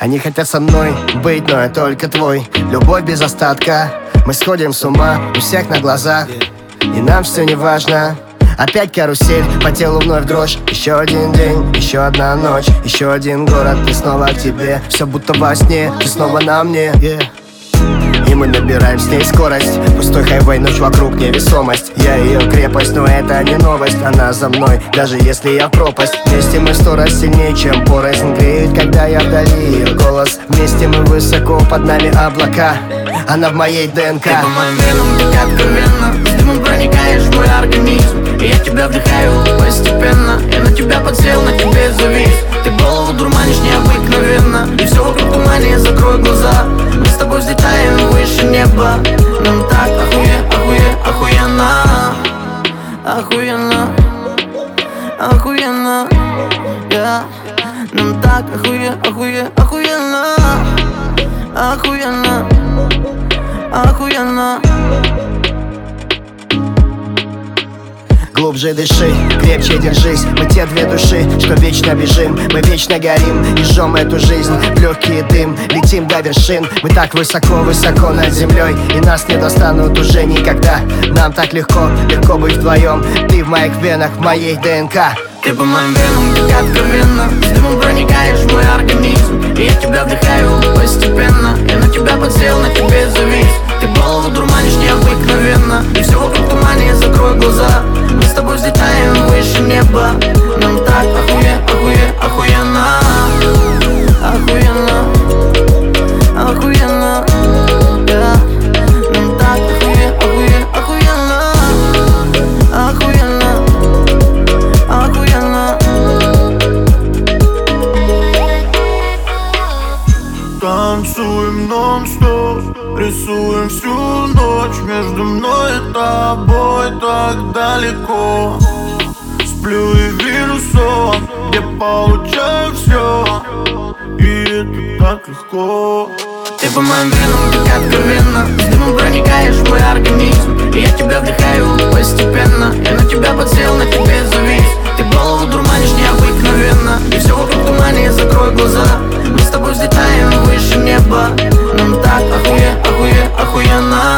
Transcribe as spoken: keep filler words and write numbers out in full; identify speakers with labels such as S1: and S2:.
S1: Они хотят со мной быть, но я только твой. Любовь без остатка, мы сходим с ума у всех на глазах, и нам все не важно. Опять карусель, по телу вновь дрожь. Еще один день, еще одна ночь, еще один город, и снова к тебе. Все будто во сне, ты снова на мне, yeah. И мы набираем с ней скорость. Пустой хайвей, ночь вокруг, невесомость. Я ее крепость, но это не новость. Она за мной, даже если я в пропасть. Вместе мы сто раз сильнее, чем порознь. Греет, когда я вдали ее голос. Вместе мы высоко, под нами облака. Она в моей ДНК.
S2: Ты по моим венам, так откровенно. С дымом проникаешь в мой организм, и я тебя вдыхаю постепенно. Я на тебя подсел, на тебе завис. Ты голову дурманишь необыкновенно, и все вокруг тумане, закрой глаза. Мы с тобой взлетаем выше неба. Нам так охуе, охуе, охуенно. Охуенно, охуенно, yeah. Нам так охуе, охуе, охуенно. Охуенно, охуенно.
S1: Глубже дыши, крепче держись. Мы те две души, что вечно бежим. Мы вечно горим и жжем эту жизнь в легкий дым, летим до вершин. Мы так высоко-высоко над землей, и нас не достанут уже никогда. Нам так легко, легко быть вдвоем. Ты в моих венах, в моей ДНК.
S2: Ты по моим венам, так откровенно. С дымом проникаешь в мой организм, и я тебя вдыхаю постепенно. Я на тебя подсел, на тебе завис. Ты голову дурманишь необыкновенно, и все вокруг тумане, закрой глаза. Мы с тобой взлетаем выше неба. Нам так охуе, охуе, охуенно. Охуенно, охуенно, yeah. Нам так охуе, охуе, охуенно. Охуенно, охуенно.
S3: Танцуем нон-стоп, рисуем всю ночь. Между мной и тобой так далеко. Сплю и вижу сон, где получаю все, и это так легко.
S2: Ты по моим венам, так откровенно. С дымом проникаешь в мой организм, и я тебя вдыхаю постепенно. Я на тебя подсел, на тебе завис. Ты голову дурманишь необыкновенно, и все вокруг тумане, закрой глаза. Мы с тобой взлетаем выше неба. Нам так охуе, охуе, охуенно.